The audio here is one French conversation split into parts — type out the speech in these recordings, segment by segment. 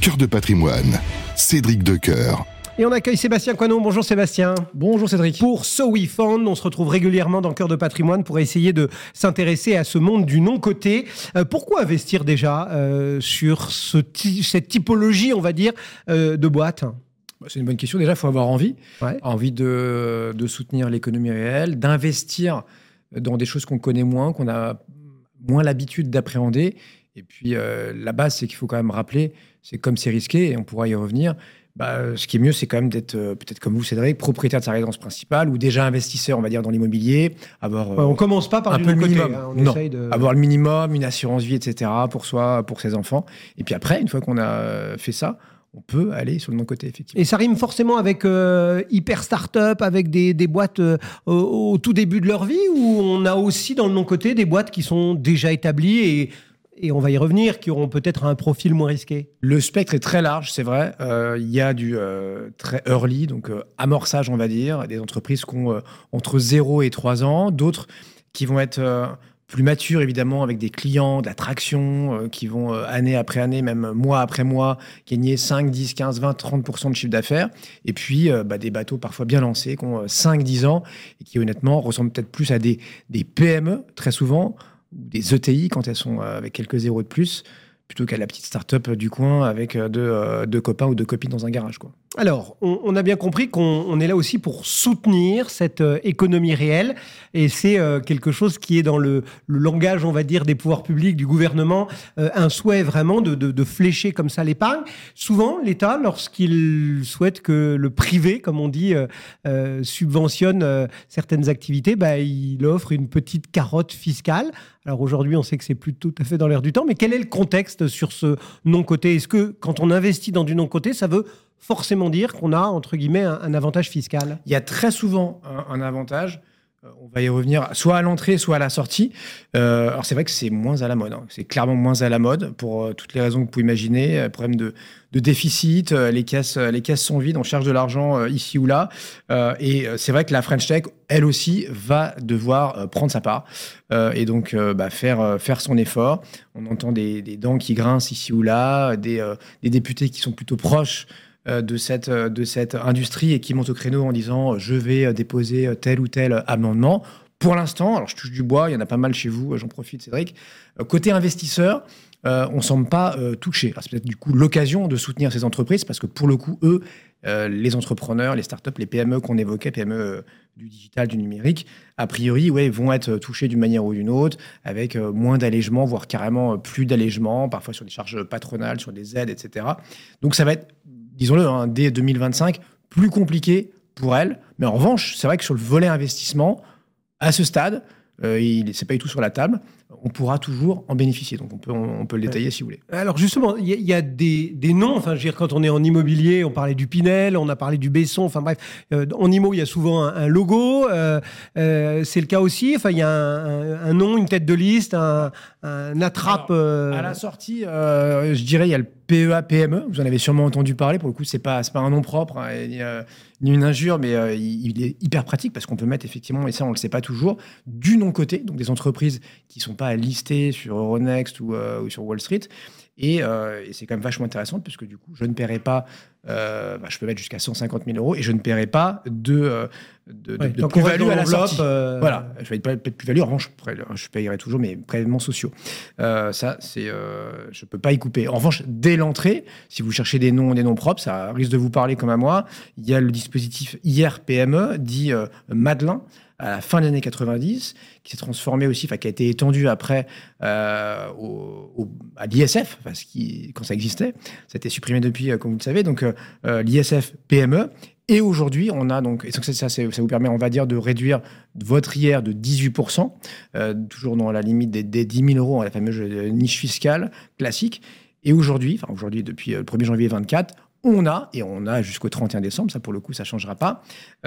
Cœur de patrimoine, Cédric Decoeur. Et on accueille Sébastien Coinon. Bonjour Sébastien. Bonjour Cédric. Pour So We Found, on se retrouve régulièrement dans Cœur de patrimoine pour essayer de s'intéresser à ce monde du non-coté. Pourquoi investir déjà sur cette typologie, on va dire, de boîtes ? C'est une bonne question. Déjà, il faut avoir envie. Ouais. Envie de soutenir l'économie réelle, d'investir dans des choses qu'on connaît moins, qu'on a moins l'habitude d'appréhender. Et puis, la base, c'est qu'il faut quand même rappeler, c'est comme c'est risqué, et on pourra y revenir, ce qui est mieux, c'est quand même d'être, peut-être comme vous, Cédric, propriétaire de sa résidence principale ou déjà investisseur, on va dire, dans l'immobilier. On commence pas par un du peu le non-coté. minimum. On essaye de... Avoir le minimum, une assurance vie, etc. pour soi, pour ses enfants. Et puis après, une fois qu'on a fait ça, on peut aller sur le non-coté, effectivement. Et ça rime forcément avec hyper start-up, avec des boîtes au tout début de leur vie, ou on a aussi dans le non-coté des boîtes qui sont déjà établies et on va y revenir, qui auront peut-être un profil moins risqué. Le spectre est très large, c'est vrai. Il y a du très early, donc amorçage, on va dire, des entreprises qui ont entre 0 et 3 ans, d'autres qui vont être plus matures, évidemment, avec des clients, de la traction, qui vont année après année, même mois après mois, gagner 5, 10, 15, 20, 30% de chiffre d'affaires. Et puis, des bateaux parfois bien lancés, qui ont 5, 10 ans, et qui honnêtement ressemblent peut-être plus à des PME, très souvent, ou des ETI quand elles sont avec quelques zéros de plus, plutôt qu'à la petite start-up du coin avec deux copains ou deux copines dans un garage, quoi. Alors, on a bien compris qu'on est là aussi pour soutenir cette économie réelle, et c'est quelque chose qui est dans le langage, on va dire, des pouvoirs publics, du gouvernement, un souhait vraiment de flécher comme ça l'épargne. Souvent, l'État, lorsqu'il souhaite que le privé, comme on dit, subventionne certaines activités, il offre une petite carotte fiscale. Alors aujourd'hui, on sait que c'est plus tout à fait dans l'air du temps, mais quel est le contexte sur ce non-coté ? Est-ce que quand on investit dans du non-coté, ça veut forcément dire qu'on a, entre guillemets, un avantage fiscal ? Il y a très souvent un avantage. On va y revenir, soit à l'entrée, soit à la sortie. Alors, c'est vrai que c'est moins à la mode. C'est clairement moins à la mode pour toutes les raisons que vous pouvez imaginer. Problème de déficit, les caisses sont vides, on cherche de l'argent ici ou là. Et c'est vrai que la French Tech, elle aussi, va devoir prendre sa part et donc faire son effort. On entend des dents qui grincent ici ou là, des députés qui sont plutôt proches de cette industrie et qui monte au créneau en disant je vais déposer tel ou tel amendement. Pour l'instant, alors je touche du bois, il y en a pas mal chez vous, j'en profite Cédric. Côté investisseur, on ne semble pas touché. Alors, c'est peut-être du coup l'occasion de soutenir ces entreprises parce que pour le coup, eux, les entrepreneurs, les startups, les PME qu'on évoquait, PME du digital, du numérique, a priori, vont être touchés d'une manière ou d'une autre, avec moins d'allègements, voire carrément plus d'allègements, parfois sur des charges patronales, sur des aides, etc. Donc ça va être, disons-le, dès 2025, plus compliqué pour elles. Mais en revanche, c'est vrai que sur le volet investissement, à ce stade, c'est pas du tout sur la table. On pourra toujours en bénéficier. Donc, on peut le détailler si vous voulez. Alors, justement, il y a des noms. Enfin, je veux dire, quand on est en immobilier, on parlait du Pinel, on a parlé du Besson. Enfin, bref, en IMO, il y a souvent un logo. C'est le cas aussi. Enfin, il y a un nom, une tête de liste, un attrape. Alors, à la sortie, je dirais, il y a le PEA, PME. Vous en avez sûrement entendu parler. Pour le coup, c'est pas un nom propre, ni une injure, mais il est hyper pratique parce qu'on peut mettre effectivement, et ça, on le sait pas toujours, du non-coté. Donc, des entreprises qui sont pas listés sur Euronext ou sur Wall Street. Et c'est quand même vachement intéressant puisque du coup, je ne paierai pas, je peux mettre jusqu'à 150 000 euros et je ne paierai pas de plus-value à la sortie. Voilà, je ne paierai pas de plus-value. En revanche, je paierai toujours mes prélèvements sociaux. Ça, je ne peux pas y couper. En revanche, dès l'entrée, si vous cherchez des noms propres, ça risque de vous parler comme à moi. Il y a le dispositif IR-PME, dit Madelin, à la fin des années 90, qui s'est transformé aussi, qui a été étendu après à l'ISF, quand ça existait. Ça a été supprimé depuis, comme vous le savez. Donc, l'ISF PME. Et aujourd'hui, on a donc, et ça vous permet, on va dire, de réduire votre IR de 18%, toujours dans la limite des 10 000 euros, la fameuse niche fiscale classique. Et aujourd'hui, depuis le 1er janvier 2024, on a jusqu'au 31 décembre, ça pour le coup, ça ne changera pas,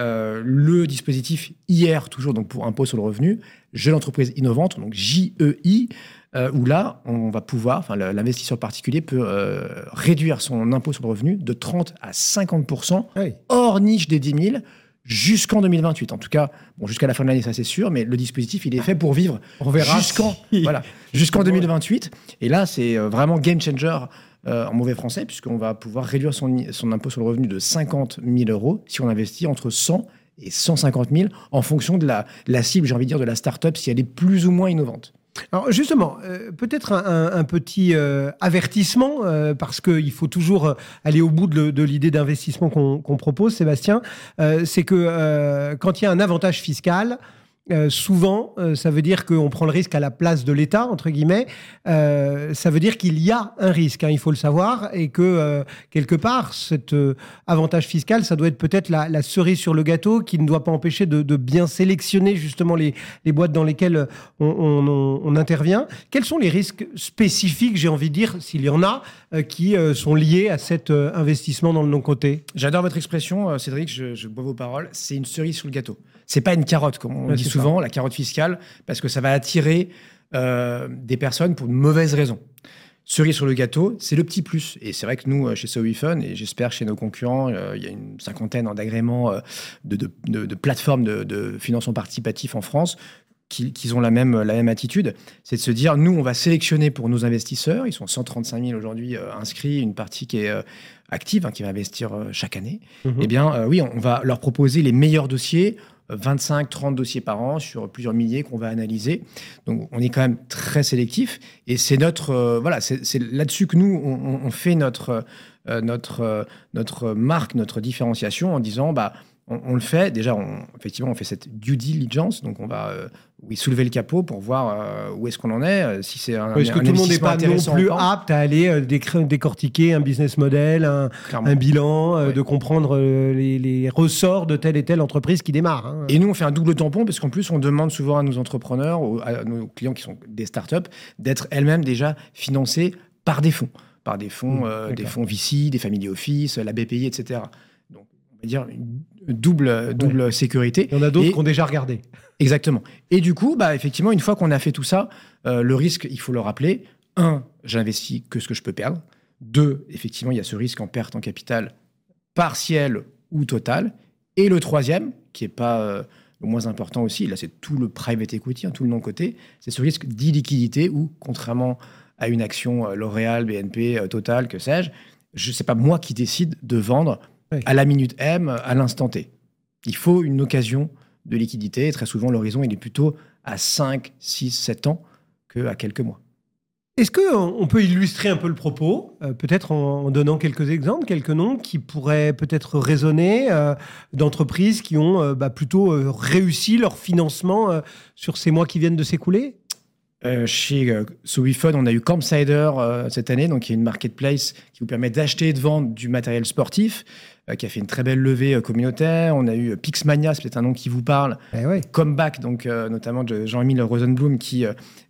le dispositif IR, toujours donc pour impôt sur le revenu, Jeune entreprise innovante, donc JEI, où là, on va pouvoir, l'investisseur particulier peut réduire son impôt sur le revenu de 30 à 50%, oui, hors niche des 10 000, jusqu'en 2028. En tout cas, jusqu'à la fin de l'année, ça c'est sûr, mais le dispositif, il est fait pour vivre. On verra jusqu'en 2028. Et là, c'est vraiment game changer en mauvais français, puisqu'on va pouvoir réduire son impôt sur le revenu de 50 000 euros si on investit entre 100 et 150 000 en fonction de la cible, j'ai envie de dire, de la start-up, si elle est plus ou moins innovante. Alors justement, peut-être un petit avertissement, parce qu'il faut toujours aller au bout de l'idée d'investissement qu'on propose, Sébastien, c'est que quand il y a un avantage fiscal, souvent, ça veut dire qu'on prend le risque à la place de l'État, entre guillemets. Ça veut dire qu'il y a un risque, il faut le savoir, et que quelque part, cet avantage fiscal, ça doit être peut-être la cerise sur le gâteau qui ne doit pas empêcher de bien sélectionner justement les boîtes dans lesquelles on intervient. Quels sont les risques spécifiques, j'ai envie de dire, s'il y en a, qui sont liés à cet investissement dans le non-coté? J'adore votre expression, Cédric, je bois vos paroles. C'est une cerise sur le gâteau. C'est pas une carotte, comme on dit souvent, la carotte fiscale, parce que ça va attirer des personnes pour de mauvaises raisons. Cerise sur le gâteau, c'est le petit plus. Et c'est vrai que nous, chez SoWeFund, et j'espère chez nos concurrents, il y a une cinquantaine d'agréments de plateformes de financement participatif en France qui ont la même attitude. C'est de se dire, nous, on va sélectionner pour nos investisseurs, ils sont 135 000 aujourd'hui inscrits, une partie qui est active, qui va investir chaque année. Eh bien, oui, on va leur proposer les meilleurs dossiers, 25-30 dossiers par an sur plusieurs milliers qu'on va analyser. Donc, on est quand même très sélectif. Et c'est c'est là-dessus que nous, on fait notre marque, notre différenciation en disant, on le fait. Déjà, effectivement, on fait cette due diligence. Donc, on va soulever le capot pour voir où est-ce qu'on en est. Si c'est est-ce que tout le monde n'est pas non plus apte à aller décortiquer un business model, un bilan, de comprendre les ressorts de telle et telle entreprise qui démarre. Et nous, on fait un double tampon parce qu'en plus, on demande souvent à nos entrepreneurs, à nos clients qui sont des startups, d'être elles-mêmes déjà financées par des fonds. Des fonds VC, des family office, la BPI, etc. Donc, on va dire une double sécurité. Il y en a d'autres qui ont déjà regardé. Exactement. Et du coup, effectivement, une fois qu'on a fait tout ça, le risque, il faut le rappeler. 1, j'investis que ce que je peux perdre. 2, effectivement, il y a ce risque en perte en capital partiel ou total. Et le troisième, qui n'est pas le moins important aussi, là c'est tout le private equity, tout le non-coté, c'est ce risque d'illiquidité où, contrairement à une action L'Oréal, BNP, Total, que sais-je, sais pas moi qui décide de vendre à la minute M, à l'instant T. Il faut une occasion de liquidité. Et très souvent, l'horizon, il est plutôt à 5, 6, 7 ans qu'à quelques mois. Est-ce qu'on peut illustrer un peu le propos, peut-être en donnant quelques exemples, quelques noms qui pourraient peut-être résonner d'entreprises qui ont plutôt réussi leur financement sur ces mois qui viennent de s'écouler? Chez SoWeFund, on a eu Campsider cette année, donc qui est une marketplace qui vous permet d'acheter et de vendre du matériel sportif, qui a fait une très belle levée communautaire. On a eu Pixmania, c'est peut-être un nom qui vous parle. Comeback, donc notamment de Jean-Émile Rosenblum, qui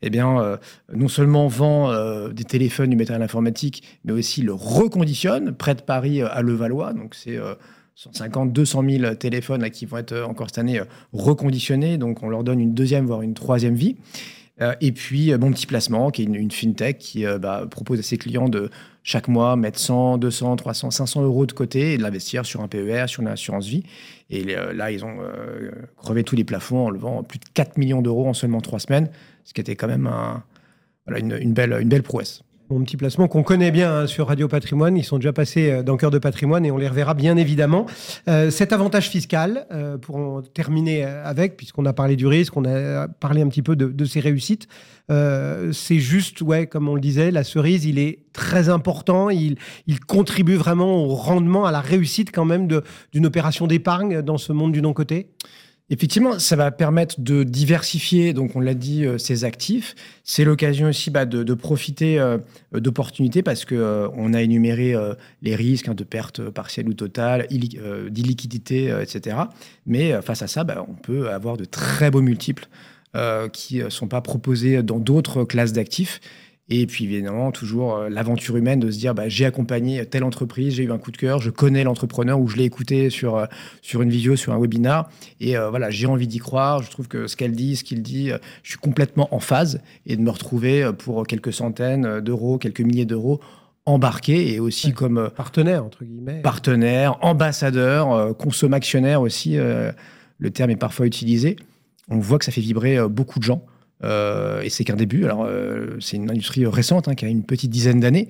non seulement vend des téléphones, du matériel informatique, mais aussi le reconditionne près de Paris à Levallois. Donc c'est 150, 200 000 téléphones qui vont être encore cette année reconditionnés. Donc on leur donne une deuxième, voire une troisième vie. Et puis, Mon Petit Placement, qui est une fintech qui propose à ses clients de chaque mois mettre 100, 200, 300, 500 euros de côté et de l'investir sur un PER, sur une assurance vie. Et là, ils ont crevé tous les plafonds en levant plus de 4 millions d'euros en seulement 3 semaines, ce qui était quand même une belle prouesse. Mon Petit Placement qu'on connaît bien sur Radio Patrimoine. Ils sont déjà passés dans Cœur de Patrimoine et on les reverra bien évidemment. Cet avantage fiscal, pour en terminer avec, puisqu'on a parlé du risque, on a parlé un petit peu de ses réussites, c'est juste, comme on le disait, la cerise, il est très important. Il contribue vraiment au rendement, à la réussite quand même d'une opération d'épargne dans ce monde du non-coté. Effectivement, ça va permettre de diversifier, donc on l'a dit, ses actifs. C'est l'occasion aussi de profiter d'opportunités parce qu'on a énuméré les risques de perte partielle ou totale, d'illiquidité, etc. Mais face à ça, on peut avoir de très beaux multiples qui ne sont pas proposés dans d'autres classes d'actifs. Et puis évidemment, toujours l'aventure humaine de se dire j'ai accompagné telle entreprise, j'ai eu un coup de cœur, je connais l'entrepreneur ou je l'ai écouté sur une vidéo, sur un webinar. Et j'ai envie d'y croire. Je trouve que ce qu'elle dit, ce qu'il dit, je suis complètement en phase. Et de me retrouver pour quelques centaines d'euros, quelques milliers d'euros embarqués et aussi comme partenaire, entre guillemets. Partenaire, ambassadeur, consomme-actionnaire aussi. Le terme est parfois utilisé. On voit que ça fait vibrer beaucoup de gens. Et c'est qu'un début. Alors, c'est une industrie récente qui a une petite dizaine d'années,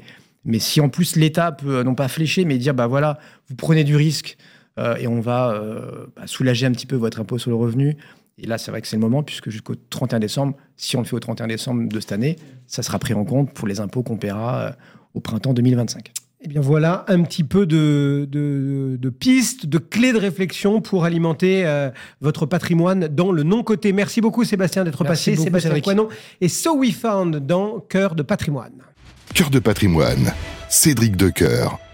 Mais si en plus l'État peut non pas flécher, mais dire voilà, vous prenez du risque et on va soulager un petit peu votre impôt sur le revenu. Et là, c'est vrai que c'est le moment, puisque jusqu'au 31 décembre, si on le fait au 31 décembre de cette année, ça sera pris en compte pour les impôts qu'on paiera au printemps 2025. Eh bien voilà un petit peu de pistes, de clés de réflexion pour alimenter votre patrimoine dans le non-coté. Merci beaucoup Sébastien d'être passé. Sébastien Coinon et So We Found dans Cœur de patrimoine. Cœur de patrimoine, Cédric Decoeur.